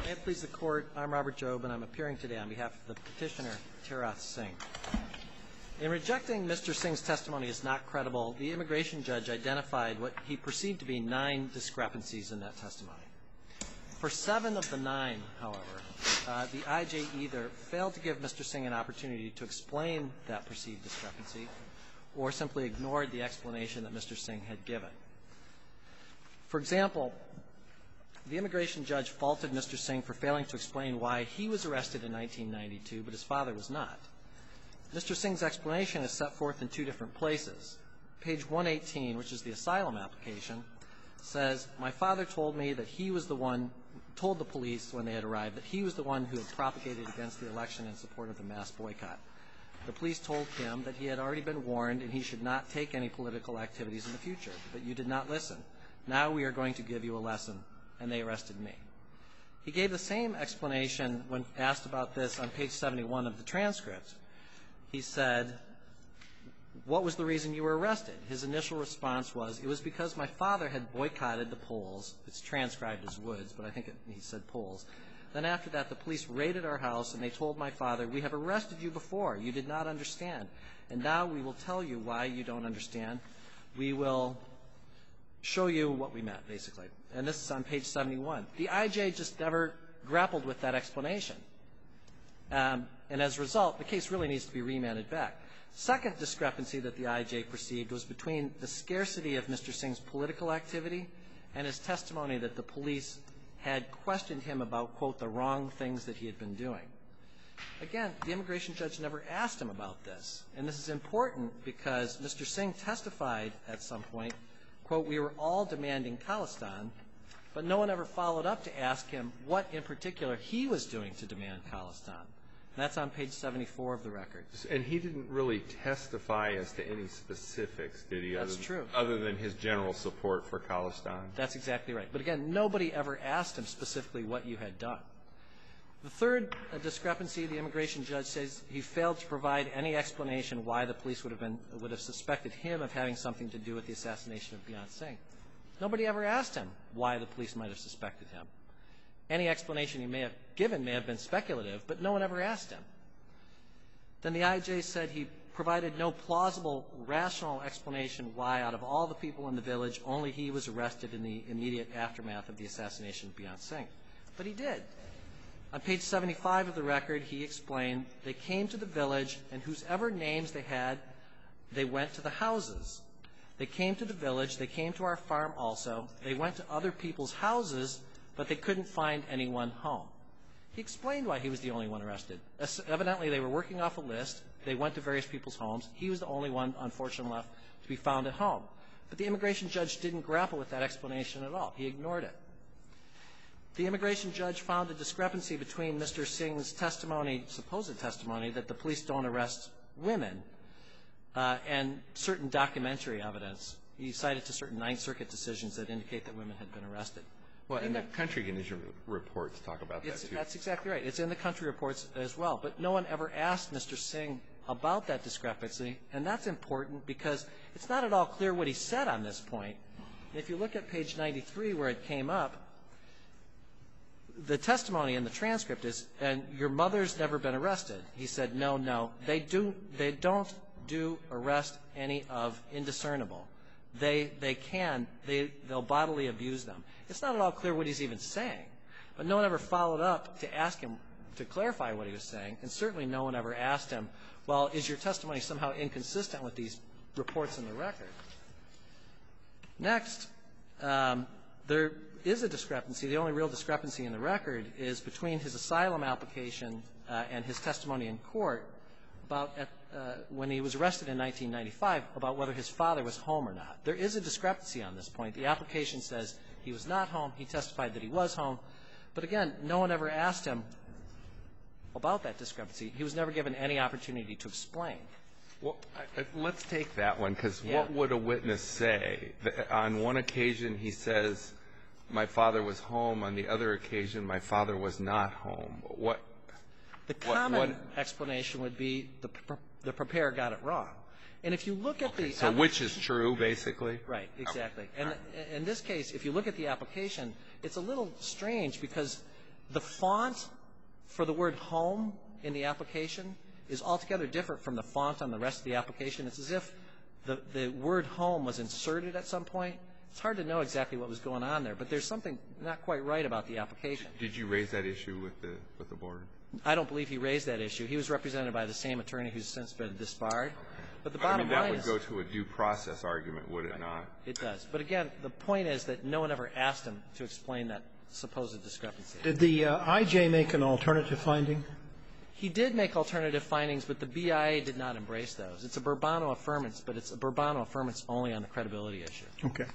May it please the Court, I'm Robert Jobe, and I'm appearing today on behalf of the petitioner, Tarath Singh. In rejecting Mr. Singh's testimony as not credible, the immigration judge identified what he perceived to be 9 discrepancies in that testimony. For 7 of the 9, however, the IJ either failed to give Mr. Singh an opportunity to explain that perceived discrepancy or simply ignored the explanation that Mr. Singh had given. For example, the immigration judge faulted Mr. Singh for failing to explain why he was arrested in 1992, but his father was not. Mr. Singh's explanation is set forth in 2 different places. Page 118, which is the asylum application, says, "My father told me that he was the one, told the police when they had arrived, that he was the one who had propagated against the election in support of the mass boycott. The police told him that he had already been warned and he should not take any political activities in the future, but you did not listen. Now we are going to give you a lesson, and they arrested me." He gave the same explanation when asked about this on page 71 of the transcript. He said, "What was the reason you were arrested?" His initial response was, "It was because my father had boycotted the polls." It's transcribed as Woods, but I think he said polls. "Then after that, the police raided our house, and they told my father, 'We have arrested you before. You did not understand. And now we will tell you why you don't understand. We will show you what we meant,' basically." And this is on page 71. The IJ just never grappled with that explanation. And as a result, the case really needs to be remanded back. Second discrepancy that the IJ perceived was between the scarcity of Mr. Singh's political activity and his testimony that the police had questioned him about, quote, "the wrong things that he had been doing." Again, the immigration judge never asked him about this. And this is important because Mr. Singh testified at some point, quote, "We were all demanding Khalistan," but no one ever followed up to ask him what in particular he was doing to demand Khalistan. And that's on page 74 of the record. And he didn't really testify as to any specifics, did he? That's true. Other than his general support for Khalistan. That's exactly right. But again, nobody ever asked him specifically what you had done. The third discrepancy, the immigration judge says he failed to provide any explanation why the police would have suspected him of having something to do with the assassination of Beant Singh. Nobody ever asked him why the police might have suspected him. Any explanation he may have given may have been speculative, but no one ever asked him. Then the IJ said he provided no plausible, rational explanation why, out of all the people in the village, only he was arrested in the immediate aftermath of the assassination of Beant Singh. But he did. On page 75 of the record, he explained they came to the village, and whosever names they had, they went to the houses. They came to the village. They came to our farm also. They went to other people's houses, but they couldn't find anyone home. He explained why he was the only one arrested. Evidently, they were working off a list. They went to various people's homes. He was the only one, unfortunately, left to be found at home. But the immigration judge didn't grapple with that explanation at all. He ignored it. The immigration judge found a discrepancy between Mr. Singh's testimony, supposed testimony, that the police don't arrest women, and certain documentary evidence. He cited to certain Ninth Circuit decisions that indicate that women had been arrested. Well, and the country condition reports talk about that, too. That's exactly right. It's in the country reports as well. But no one ever asked Mr. Singh about that discrepancy, and that's important because it's not at all clear what he said on this point. If you look at page 93 where it came up, the testimony in the transcript is, "And your mother's never been arrested." He said, no, they don't do arrest any of indiscernible. They'll bodily abuse them. It's not at all clear what he's even saying. But no one ever followed up to ask him to clarify what he was saying, and certainly no one ever asked him, well, is your testimony somehow inconsistent with these reports in the record? Next, there is a discrepancy. The only real discrepancy in the record is between his asylum application and his testimony in court about when he was arrested in 1995 about whether his father was home or not. There is a discrepancy on this point. The application says he was not home. He testified that he was home. But again, no one ever asked him about that discrepancy. He was never given any opportunity to explain. Well, let's take that one, because what would a witness say? On one occasion, he says, my father was home. On the other occasion, my father was not home. The common explanation would be the preparer got it wrong. And if you look at the so which is true, basically? Right, exactly. And in this case, if you look at the application, it's a little strange because The font for the word home in the application is altogether different from the font on the rest of the application. It's as if the word home was inserted at some point. It's hard to know exactly what was going on there, but there's something not quite right about the application. Did you raise that issue with the board? I don't believe he raised that issue. He was represented by the same attorney who's since been disbarred. But the bottom line is... that would go to a due process argument, would it not? It does. But again, the point is that no one ever asked him to explain that supposed discrepancy. Did the IJ make an alternative finding? He did make alternative findings, but the BIA did not embrace those. It's a Bourbano affirmance, but it's a Bourbano affirmance only on the credibility issue. Okay.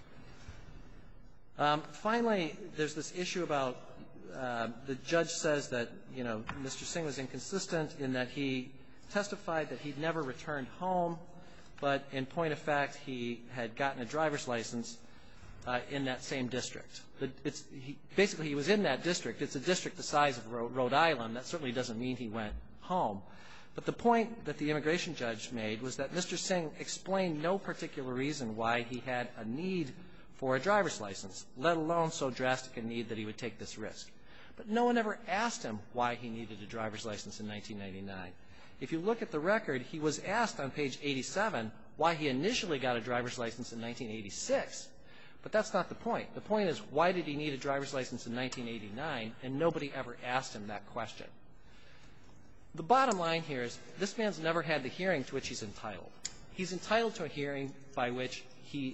Finally, there's this issue about the judge says that, you know, Mr. Singh was inconsistent in that he testified that he'd never returned home, but in point of fact, he had gotten a driver's license in that same district. Basically, he was in that district. It's a district the size of Rhode Island. That certainly doesn't mean he went home. But the point that the immigration judge made was that Mr. Singh explained no particular reason why he had a need for a driver's license, let alone so drastic a need that he would take this risk. But no one ever asked him why he needed a driver's license in 1999. If you look at the record, he was asked on page 87 why he initially got a driver's license in 1986. But that's not the point. The point is, why did he need a driver's license in 1989? And nobody ever asked him that question. The bottom line here is this man's never had the hearing to which he's entitled. He's entitled to a hearing at which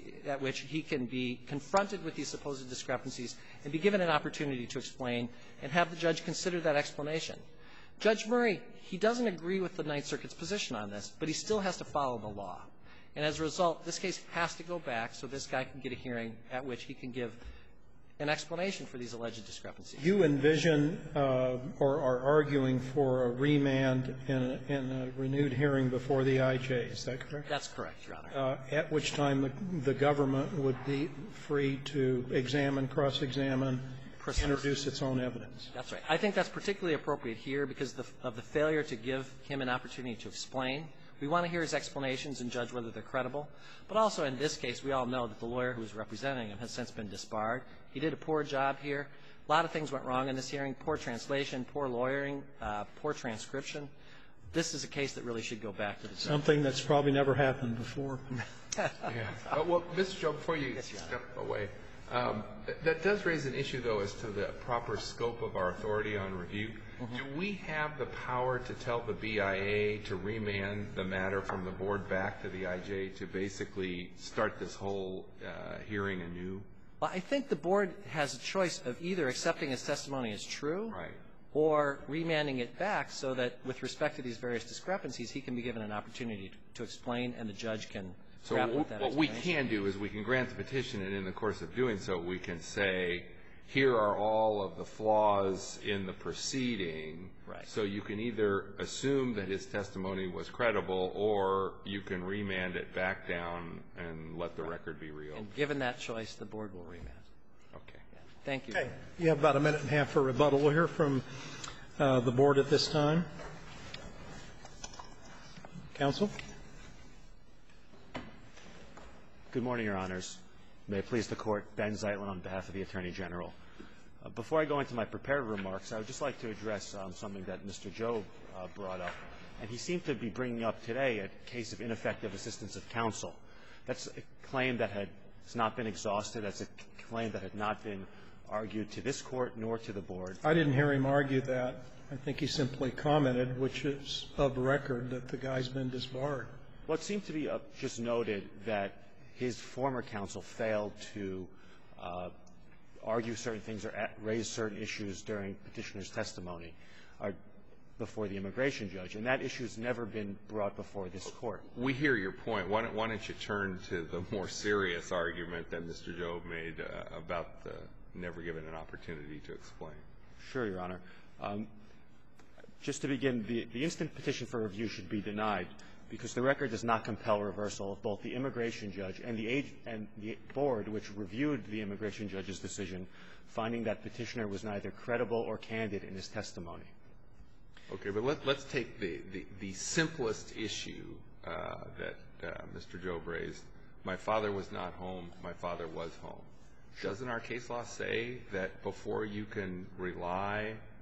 he can be confronted with these supposed discrepancies and be given an opportunity to explain and have the judge consider that explanation. Judge Murray, he doesn't agree with the Ninth Circuit's position on this, but he still has to follow the law. And as a result, this case has to go back so this guy can get a hearing at which he can give an explanation for these alleged discrepancies. You envision or are arguing for a remand in a renewed hearing before the IJ. Is that correct? That's correct, Your Honor. At which time the government would be free to examine, cross-examine, introduce its own evidence. That's right. I think that's particularly appropriate here because of the failure to give him an opportunity to explain. We want to hear his explanations and judge whether they're credible. But also in this case, we all know that the lawyer who was representing him has since been disbarred. He did a poor job here. A lot of things went wrong in this hearing. Poor translation, poor lawyering, poor transcription. This is a case that really should go back to the judge. Something that's probably never happened before. Yeah. Well, Mr. Joe, before you step away, that does raise an issue, though, as to the proper scope of our authority on review. Do we have the power to tell the BIA to remand the matter from the board back to the IJ to basically start this whole hearing anew? Well, I think the board has a choice of either accepting his testimony as true Right. or remanding it back so that with respect to these various discrepancies, he can be given an opportunity to explain and the judge can grapple with that what we explanation. can do is we can grant the petition, and in the course of doing so, we can say, here are all of the flaws in the proceeding. Right. So you can either assume that his testimony was credible, or you can remand it back down and let the record be reopened. And given that choice, the board will remand. Okay. Thank you. Okay. You have about a minute and a half for rebuttal. We'll hear from the board at this time. Counsel? Good morning, Your Honors. May it please the Court, Ben Zeitlin on behalf of the Attorney General. Before I go into my prepared remarks, I would just like to address something that Mr. Jobe brought up. And he seemed to be bringing up today a case of ineffective assistance of counsel. That's a claim that has not been exhausted. That's a claim that had not been argued to this Court nor to the board. I didn't hear him argue that. I think he simply commented, which is of record, that the guy's been disbarred. Well, it seemed to be just noted that his former counsel failed to argue certain things or raise certain issues during petitioner's testimony before the immigration judge, and that issue has never been brought before this Court. We hear your point. Why don't you turn to the more serious argument that Mr. Jobe made about the never given an opportunity to explain? Sure, Your Honor. Just to begin, the instant petition for review should be denied because the record does not compel reversal of both the immigration judge and the board, which reviewed the immigration judge's decision, finding that petitioner was neither credible or candid in his testimony. Okay, but let's take the simplest issue that Mr. Jobe raised. My father was not home. My father was home. Sure. Doesn't our case law say that before you can rely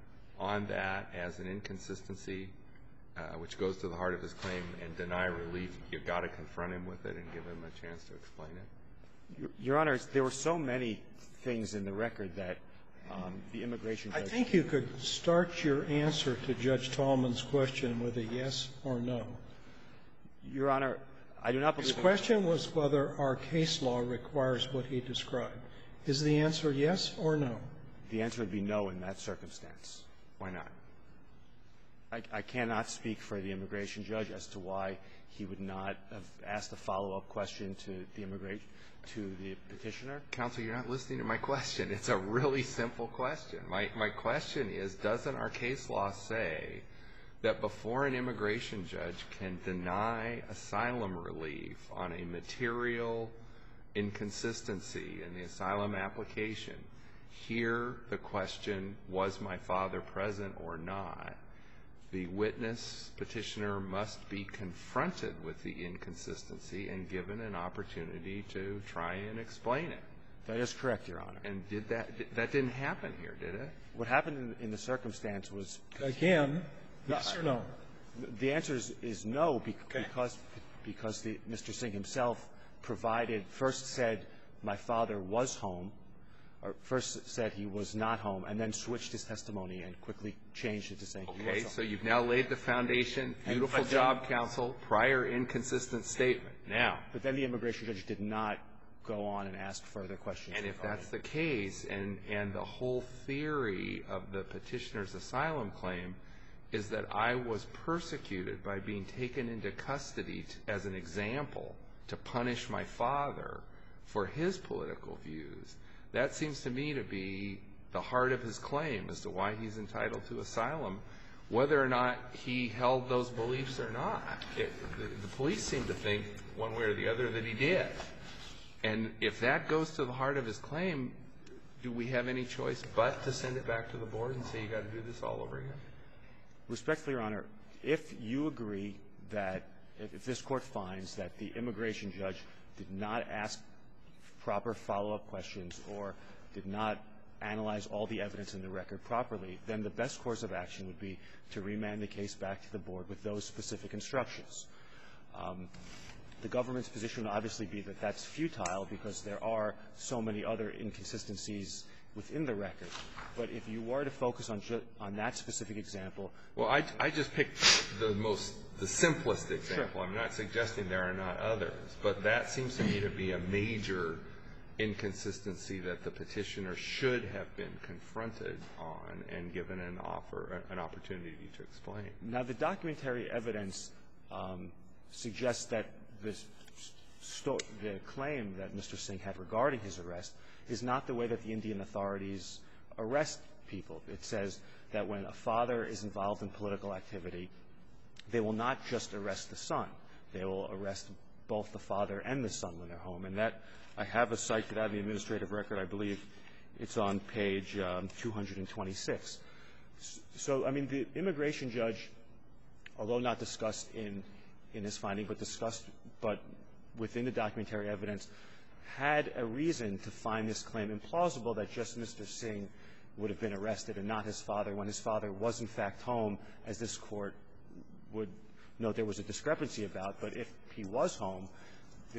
on that as an inconsistency, which goes to the heart of his claim, and deny relief, you've got to confront him with it and give him a chance to explain it? Your Honor, there were so many things in the record that the immigration judge... I think you could start your answer to Judge Tallman's question with a yes or no. Your Honor, I do not believe... His question was whether our case law requires what he described. Is the answer yes or no? The answer would be no in that circumstance. Why not? I cannot speak for the immigration judge as to why he would not have asked a follow-up question to the petitioner. Counsel, you're not listening to my question. It's a really simple question. My question is, doesn't our case law say that before an immigration judge can deny asylum relief on a material inconsistency in the asylum application, here the question, was my father present or not, the witness petitioner must be confronted with the inconsistency and given an opportunity to try and explain it. That is correct, Your Honor. And that didn't happen here, did it? What happened in the circumstance was... Again, yes or no? The answer is no, because Mr. Singh himself first said my father was home, or first said he was not home, and then switched his testimony and quickly changed it to saying he was home. Okay, so you've now laid the foundation. Beautiful job, counsel. Prior inconsistent statement. Now. But then the immigration judge did not go on and ask further questions. And if that's the case, and the whole theory of the petitioner's asylum claim is that I was persecuted by being taken into custody as an example to punish my father for his political views, that seems to me to be the heart of his claim as to why he's entitled to asylum, whether or not he held those beliefs or not. The police seem to think one way or the other that he did. And if that goes to the heart of his claim, do we have any choice but to send it back to the board and say you got to do this all over again? Respectfully, Your Honor, if you agree that if this Court finds that the immigration judge did not ask proper follow-up questions or did not analyze all the evidence in the record properly, then the best course of action would be to remand the case back to the board with those specific instructions. The government's position would obviously be that that's futile because there are so many other inconsistencies within the record. But if you were to focus on that specific example... Well, I just picked the simplest example. Sure. I'm not suggesting there are not others. But that seems to me to be a major inconsistency that the petitioner should have been confronted on and given an opportunity to explain. Now, the documentary evidence suggests that the claim that Mr. Singh had regarding his arrest is not the way that the Indian authorities arrest people. It says that when a father is involved in political activity, they will not just arrest the son. They will arrest both the father and the son when they're home. And that, I have a cite to that in the administrative record. I believe it's on page 226. So, I mean, the immigration judge, although not discussed in his finding, but within the documentary evidence, had a reason to find this claim implausible that just Mr. Singh would have been arrested and not his father when his father was, in fact, home, as this Court would note there was a discrepancy about. But if he was home, there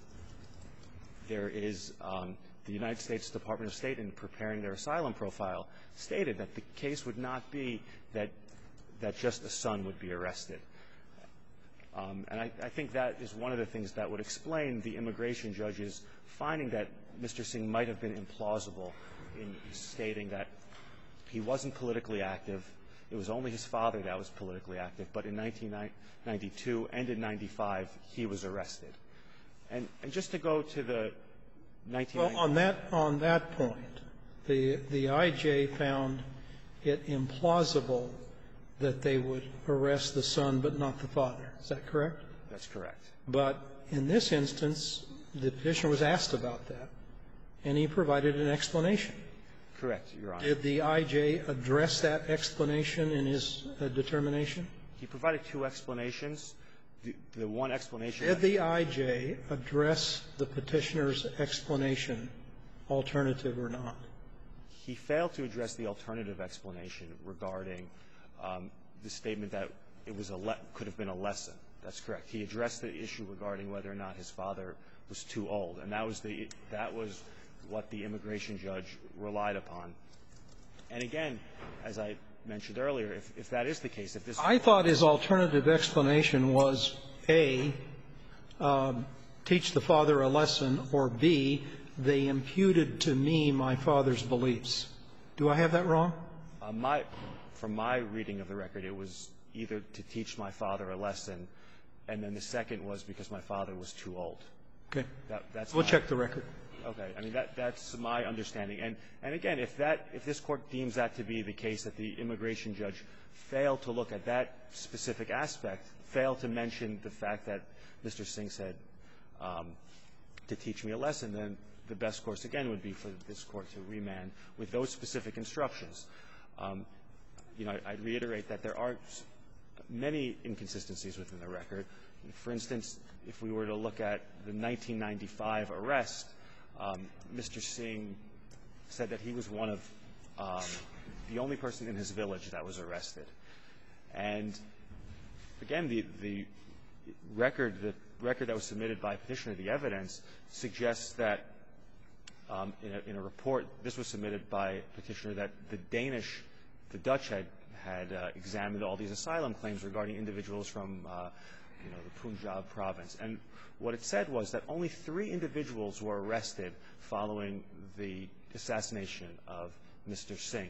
is the United States Department of State, in preparing their asylum profile, stated that the case would not be that just a son would be arrested. And I think that is one of the things that would explain the immigration judge's finding that Mr. Singh might have been implausible in stating that he wasn't politically active. It was only his father that was politically active. But in 1992 and in 95, he was arrested. And just to go to the 1990s. Well, on that point, the I.J. found it implausible that they would arrest the son but not the father. Is that correct? That's correct. But in this instance, the petitioner was asked about that, and he provided an explanation. Correct, Your Honor. Did the I.J. address that explanation in his determination? He provided two explanations. The one explanation... Did the I.J. address the petitioner's explanation, alternative or not? he failed to address the alternative explanation regarding the statement that it was could have been a lesson. That's correct. He addressed the issue regarding whether or not his father was too old, and that was what the immigration judge relied upon. And again, as I mentioned earlier, if that is the case, if this I thought his alternative explanation was, A, teach the father a lesson, or B, they imputed to me my father's beliefs. Do I have that wrong? From my reading of the record, it was either to teach my father a lesson, and then the second was because my father was too old. Okay. We'll check the record. Okay. I mean, that's my understanding. And again, if this Court deems that to be the case, that the immigration judge failed to look at that specific aspect, failed to mention the fact that Mr. Singh said to teach me a lesson, then the best course, again, would be for this Court to remand with those specific instructions. You know, I'd reiterate that there are many inconsistencies within the record. For instance, if we were to look at the 1995 arrest, Mr. Singh said that he was one of the only person in his village that was arrested. And again, the record that was submitted by Petitioner, the evidence, suggests that in a report, this was submitted by Petitioner, that the Dutch had examined all these asylum claims regarding individuals from the Punjab province. And what it said was that only 3 individuals were arrested following the assassination of Mr. Singh.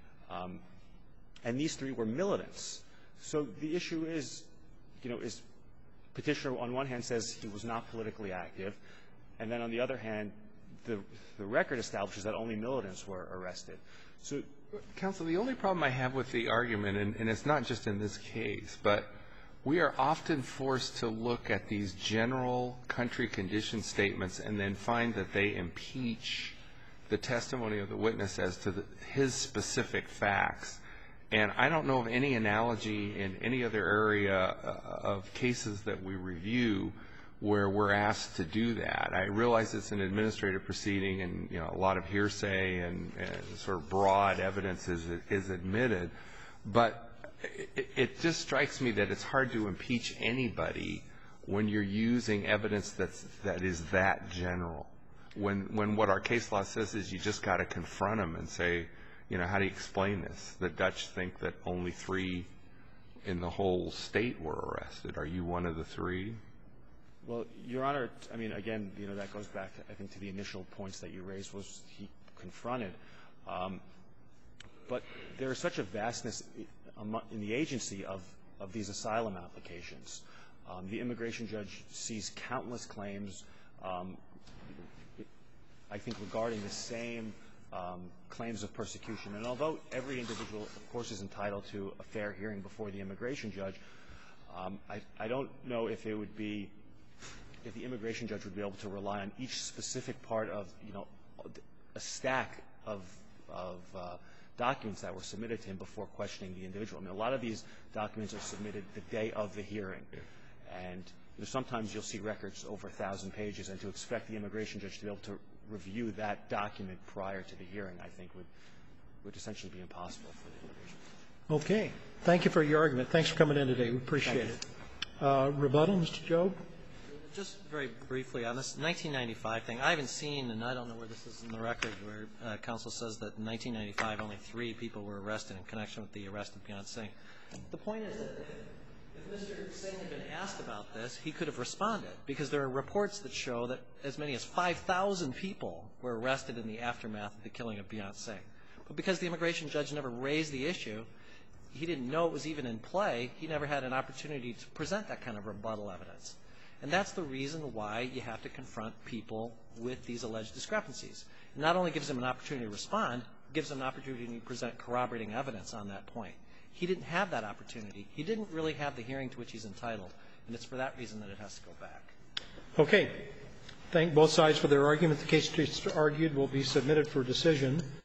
And these 3 were militants. So the issue is, is Petitioner on one hand says he was not politically active, and then on the other hand, the record establishes that only militants were arrested. So, Counsel, the only problem I have with the argument, and it's not just in this case, but we are often forced to look at these general country condition statements and then find that they impeach the testimony of the witness as to his specific facts. And I don't know of any analogy in any other area of cases that we review where we're asked to do that. I realize it's an administrative proceeding and, a lot of hearsay and sort of broad evidence is admitted, but it just strikes me that it's hard to impeach anybody when you're using evidence that is that general. When what our case law says is you just got to confront them and say, how do you explain this? The Dutch think that only 3 in the whole state were arrested. Are you one of the 3? Well, Your Honor, I mean, again, that goes back, I think, to the initial points that you raised was he confronted. But there is such a vastness in the agency of these asylum applications. The immigration judge sees countless claims, I think, regarding the same claims of persecution. And although every individual, of course, is entitled to a fair hearing before the immigration judge, I don't know if it would be if the immigration judge would be able to rely on each specific part of, a stack of documents that were submitted to him before questioning the individual. I mean, a lot of these documents are submitted the day of the hearing. And sometimes you'll see records over 1,000 pages, and to expect the immigration judge to be able to review that document prior to the hearing, I think, would essentially be impossible for the immigration judge. Okay. Thank you for your argument. Thanks for coming in today. We appreciate it. Rebuttal, Mr. Jobe? Just very briefly on this 1995 thing, I haven't seen, and I don't know where this is in the record, where counsel says that in 1995 only 3 people were arrested in connection with the arrest of Beyonce Singh. The point is that if Mr. Singh had been asked about this, he could have responded, because there are reports that show that as many as 5,000 people were arrested in the aftermath of the killing of Beyonce Singh. But because the immigration judge never raised the issue, he didn't know it was even in play, he never had an opportunity to present that kind of rebuttal evidence. And that's the reason why you have to confront people with these alleged discrepancies. It not only gives them an opportunity to respond, it gives them an opportunity to present corroborating evidence on that point. He didn't have that opportunity. He didn't really have the hearing to which he's entitled, and it's for that reason that it has to go back. Okay. Thank both sides for their argument. The case just argued will be submitted for decision.